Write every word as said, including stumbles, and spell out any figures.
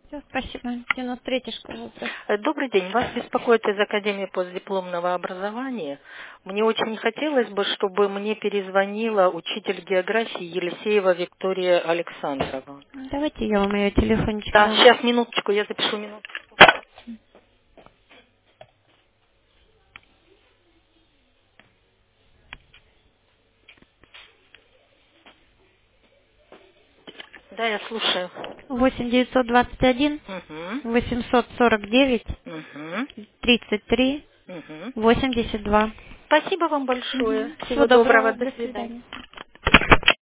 Все, спасибо. девяносто третья школа. Здравствуйте. Э, Добрый день. Вас беспокоит из Академии постдипломного образования. Мне очень хотелось бы, чтобы мне перезвонила учитель географии Елисеева Виктория Александровна. Давайте я вам ее телефончик Да, дам. сейчас, минуточку, я запишу минутку. Да, я слушаю. восемь девятьсот двадцать один Угу. восемьсот сорок девять Угу. тридцать три Угу. восемьдесят два. Спасибо вам большое. Угу. Всего Всего доброго. доброго. До До свидания. свидания.